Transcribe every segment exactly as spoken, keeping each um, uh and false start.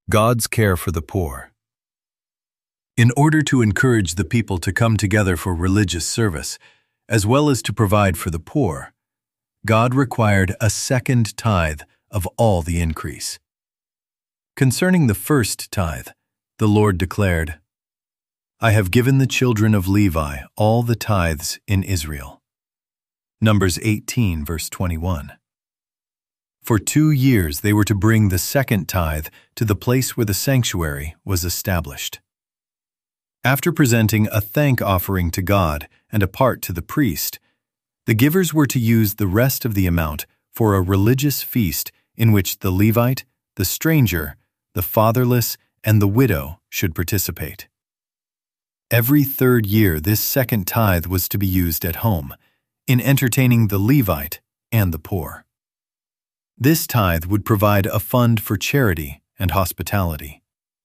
God's care for the poor. In order to encourage the people to come together for religious service, as well as to provide for the poor, God required a second tithe of all the increase. Concerning the first tithe, the Lord declared, "I have given the children of Levi all the tithes in Israel." Numbers eighteen, verse twenty-one. For two years they were to bring the second tithe to the place where the sanctuary was established. After presenting a thank offering to God and a part to the priest, the givers were to use the rest of the amount for a religious feast in which the Levite, the stranger, the fatherless, and the widow should participate. Every third year this second tithe was to be used at home, in entertaining the Levite and the poor. This tithe would provide a fund for charity and hospitality.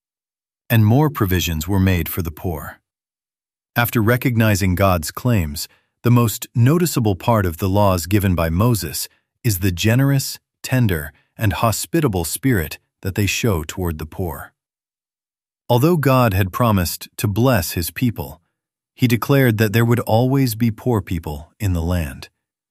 And more provisions were made for the poor. After recognizing God's claims, the most noticeable part of the laws given by Moses is the generous, tender, and hospitable spirit that they show toward the poor. Although God had promised to bless His people, He declared that there would always be poor people in the land.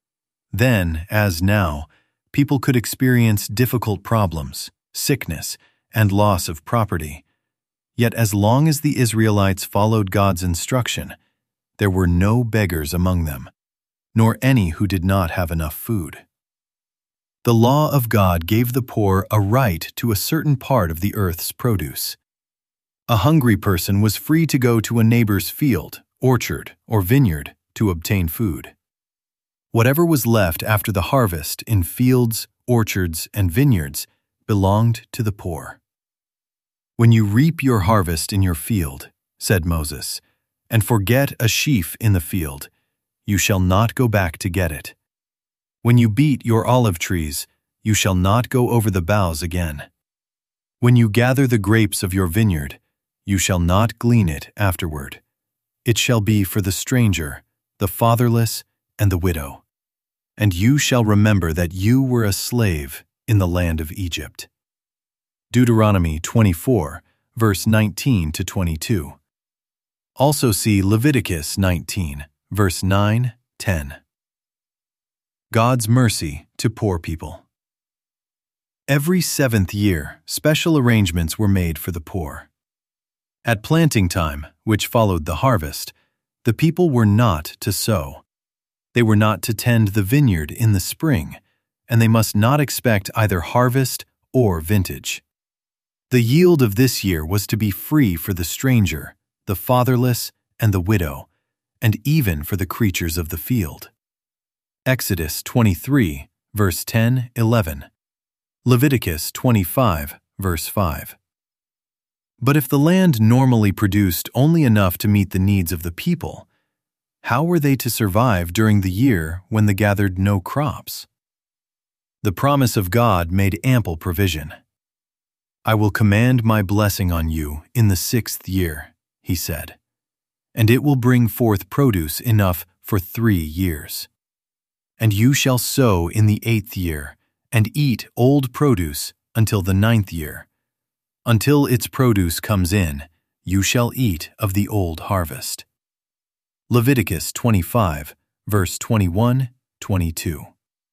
Then, as now, people could experience difficult problems, sickness, and loss of property. Yet as long as the Israelites followed God's instruction, there were no beggars among them, nor any who did not have enough food. The law of God gave the poor a right to a certain part of the earth's produce. A hungry person was free to go to a neighbor's field, orchard, or vineyard to obtain food. Whatever was left after the harvest in fields, orchards, and vineyards belonged to the poor. "When you reap your harvest in your field," said Moses, "and forget a sheaf in the field, you shall not go back to get it. When you beat your olive trees, you shall not go over the boughs again. When you gather the grapes of your vineyard, you shall not glean it afterward. It shall be for the stranger, the fatherless, and the widow. And you shall remember that you were a slave in the land of Egypt." Deuteronomy twenty-four, verse nineteen to twenty-two. Also see Leviticus nineteen, verse nine, ten. God's mercy to poor people. Every seventh year, special arrangements were made for the poor. At planting time, which followed the harvest, the people were not to sow. They were not to tend the vineyard in the spring, and they must not expect either harvest or vintage. The yield of this year was to be free for the stranger, the fatherless, and the widow, and even for the creatures of the field. Exodus twenty-three, verse ten, eleven. Leviticus twenty-five, verse five. But if the land normally produced only enough to meet the needs of the people, how were they to survive during the year when they gathered no crops? The promise of God made ample provision. "I will command my blessing on you in the sixth year," He said, "and it will bring forth produce enough for three years. And you shall sow in the eighth year, and eat old produce until the ninth year. Until its produce comes in, you shall eat of the old harvest." Leviticus twenty-five, verse twenty-one, twenty-two.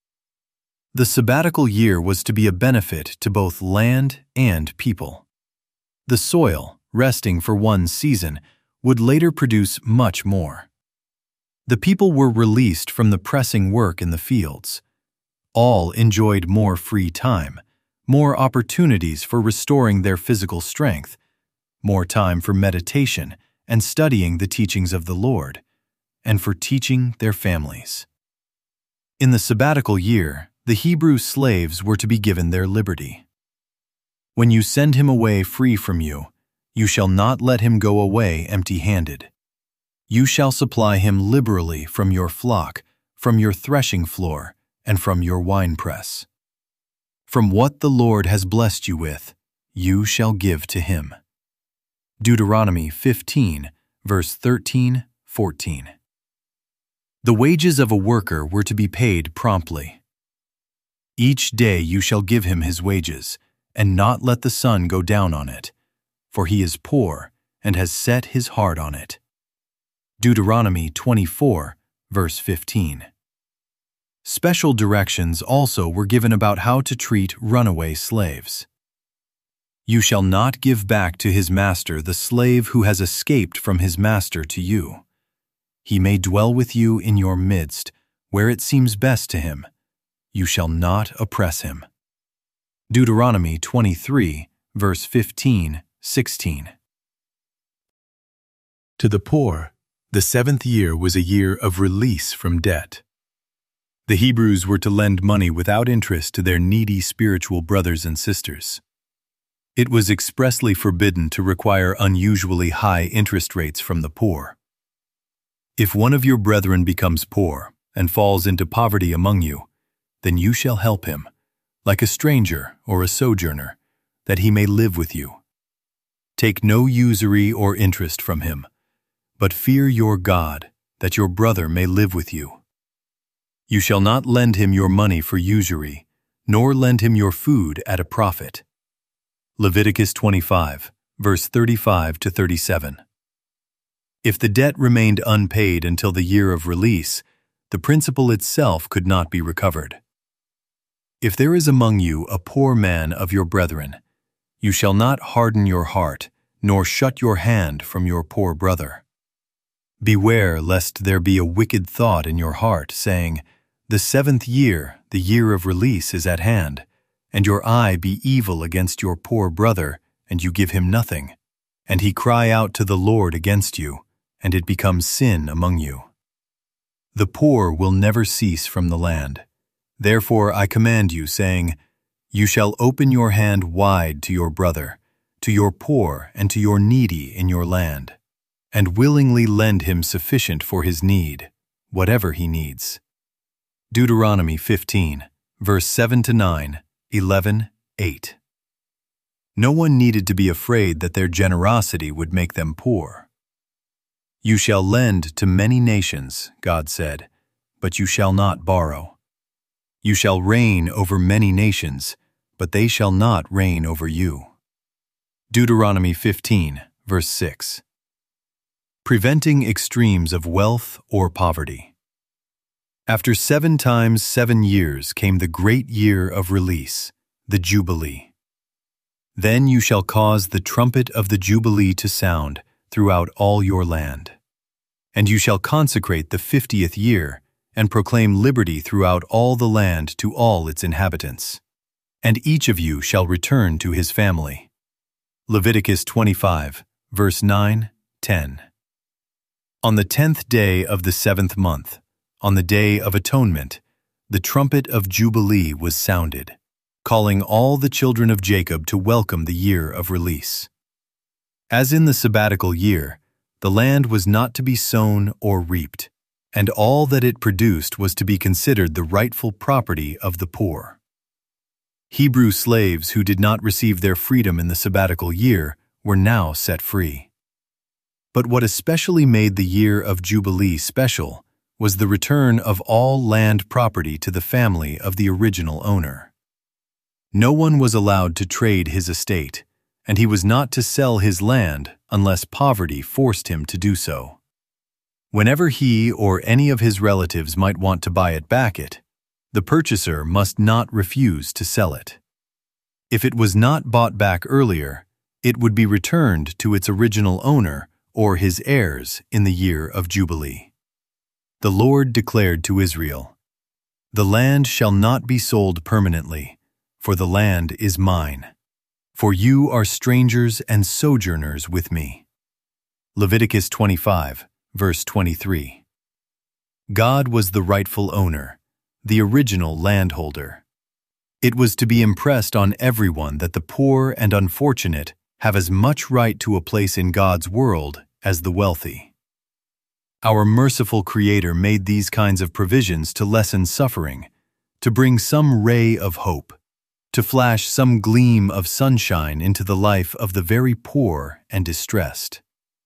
The sabbatical year was to be a benefit to both land and people. The soil, resting for one season, would later produce much more. The people were released from the pressing work in the fields. All enjoyed more free time, more opportunities for restoring their physical strength, more time for meditation and studying the teachings of the Lord, and for teaching their families. In the sabbatical year, the Hebrew slaves were to be given their liberty. "When you send him away free from you, you shall not let him go away empty-handed. You shall supply him liberally from your flock, from your threshing floor, and from your winepress. From what the Lord has blessed you with, you shall give to him." Deuteronomy fifteen, verse thirteen, fourteen. The wages of a worker were to be paid promptly. "Each day you shall give him his wages, and not let the sun go down on it, for he is poor and has set his heart on it. Deuteronomy twenty-four, verse fifteen. Special directions also were given about how to treat runaway slaves. You shall not give back to his master the slave who has escaped from his master to you. He may dwell with you in your midst, where it seems best to him. You shall not oppress him. Deuteronomy twenty-three, verse fifteen, sixteen. To the poor, the seventh year was a year of release from debt. The Hebrews were to lend money without interest to their needy spiritual brothers and sisters. It was expressly forbidden to require unusually high interest rates from the poor. If one of your brethren becomes poor and falls into poverty among you, then you shall help him, like a stranger or a sojourner, that he may live with you. Take no usury or interest from him, but fear your God, that your brother may live with you. You shall not lend him your money for usury, nor lend him your food at a profit. Leviticus twenty-five, verse thirty-five to thirty-seven. If the debt remained unpaid until the year of release, the principal itself could not be recovered. If there is among you a poor man of your brethren, you shall not harden your heart, nor shut your hand from your poor brother. Beware lest there be a wicked thought in your heart, saying, The seventh year, the year of release, is at hand, and your eye be evil against your poor brother, and you give him nothing, and he cry out to the Lord against you, and it becomes sin among you. The poor will never cease from the land. Therefore I command you, saying, You shall open your hand wide to your brother, to your poor and to your needy in your land, and willingly lend him sufficient for his need, whatever he needs. Deuteronomy fifteen, verse seven to nine, eleven, eight. No one needed to be afraid that their generosity would make them poor. You shall lend to many nations, God said, but you shall not borrow. You shall reign over many nations, but they shall not reign over you. Deuteronomy fifteen, verse six. Preventing extremes of wealth or poverty. After seven times seven years came the great year of release, the Jubilee. Then you shall cause the trumpet of the Jubilee to sound throughout all your land. And you shall consecrate the fiftieth year, and proclaim liberty throughout all the land to all its inhabitants. And each of you shall return to his family. Leviticus twenty-five, verse nine, ten. On the tenth day of the seventh month, on the day of atonement, the trumpet of Jubilee was sounded, calling all the children of Jacob to welcome the year of release. As in the sabbatical year, the land was not to be sown or reaped, and all that it produced was to be considered the rightful property of the poor. Hebrew slaves who did not receive their freedom in the sabbatical year were now set free. But what especially made the year of Jubilee special was the return of all land property to the family of the original owner. No one was allowed to trade his estate, and he was not to sell his land unless poverty forced him to do so. Whenever he or any of his relatives might want to buy it back, it, the purchaser must not refuse to sell it. If it was not bought back earlier, it would be returned to its original owner or his heirs in the year of Jubilee. The Lord declared to Israel, The land shall not be sold permanently, for the land is mine. For you are strangers and sojourners with me. Leviticus twenty-five, verse twenty-three. God was the rightful owner, the original landholder. It was to be impressed on everyone that the poor and unfortunate have as much right to a place in God's world as the wealthy. Our merciful Creator made these kinds of provisions to lessen suffering, to bring some ray of hope, to flash some gleam of sunshine into the life of the very poor and distressed.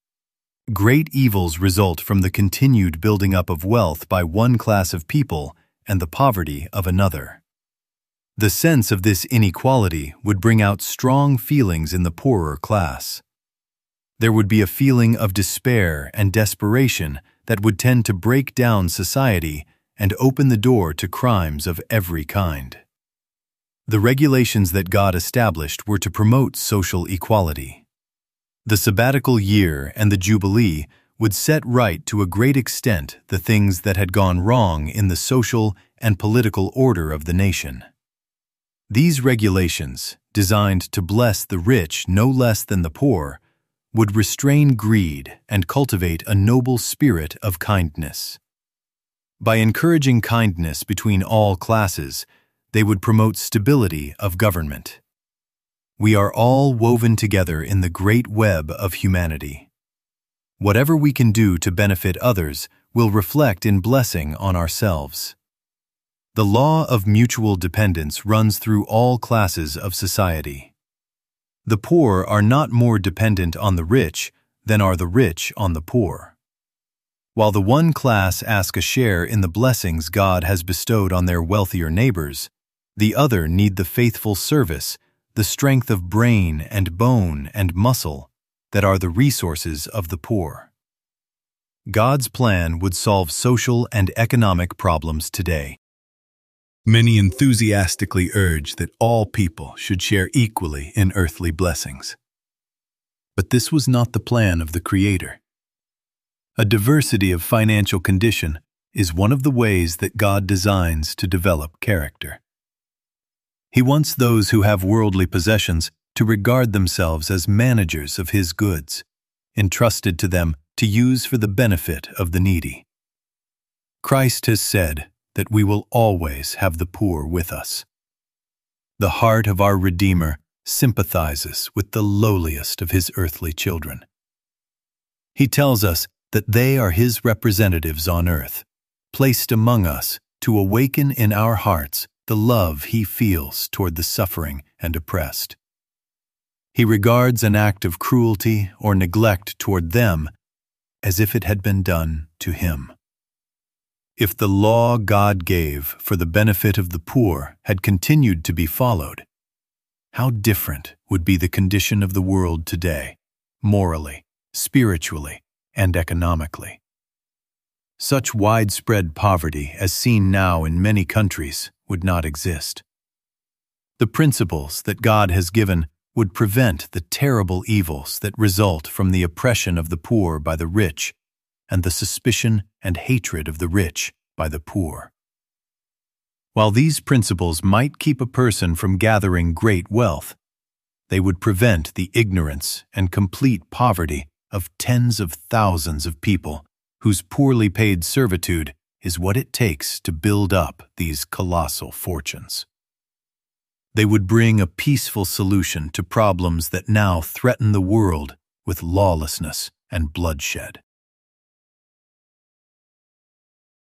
Great evils result from the continued building up of wealth by one class of people and the poverty of another. The sense of this inequality would bring out strong feelings in the poorer class. There would be a feeling of despair and desperation that would tend to break down society and open the door to crimes of every kind. The regulations that God established were to promote social equality. The sabbatical year and the Jubilee would set right to a great extent the things that had gone wrong in the social and political order of the nation. These regulations, designed to bless the rich no less than the poor, would restrain greed and cultivate a noble spirit of kindness. By encouraging kindness between all classes, they would promote stability of government. We are all woven together in the great web of humanity. Whatever we can do to benefit others will reflect in blessing on ourselves. The law of mutual dependence runs through all classes of society. The poor are not more dependent on the rich than are the rich on the poor. While the one class ask a share in the blessings God has bestowed on their wealthier neighbors, the other need the faithful service, the strength of brain and bone and muscle that are the resources of the poor. God's plan would solve social and economic problems today. Many enthusiastically urge that all people should share equally in earthly blessings. But this was not the plan of the Creator. A diversity of financial condition is one of the ways that God designs to develop character. He wants those who have worldly possessions to regard themselves as managers of His goods, entrusted to them to use for the benefit of the needy. Christ has said that we will always have the poor with us. The heart of our Redeemer sympathizes with the lowliest of His earthly children. He tells us that they are His representatives on earth, placed among us to awaken in our hearts the love He feels toward the suffering and oppressed. He regards an act of cruelty or neglect toward them as if it had been done to Him. If the law God gave for the benefit of the poor had continued to be followed, how different would be the condition of the world today, morally, spiritually, and economically. Such widespread poverty as seen now in many countries would not exist. The principles that God has given would prevent the terrible evils that result from the oppression of the poor by the rich and the suspicion and hatred of the rich by the poor. While these principles might keep a person from gathering great wealth, they would prevent the ignorance and complete poverty of tens of thousands of people whose poorly paid servitude is what it takes to build up these colossal fortunes. They would bring a peaceful solution to problems that now threaten the world with lawlessness and bloodshed.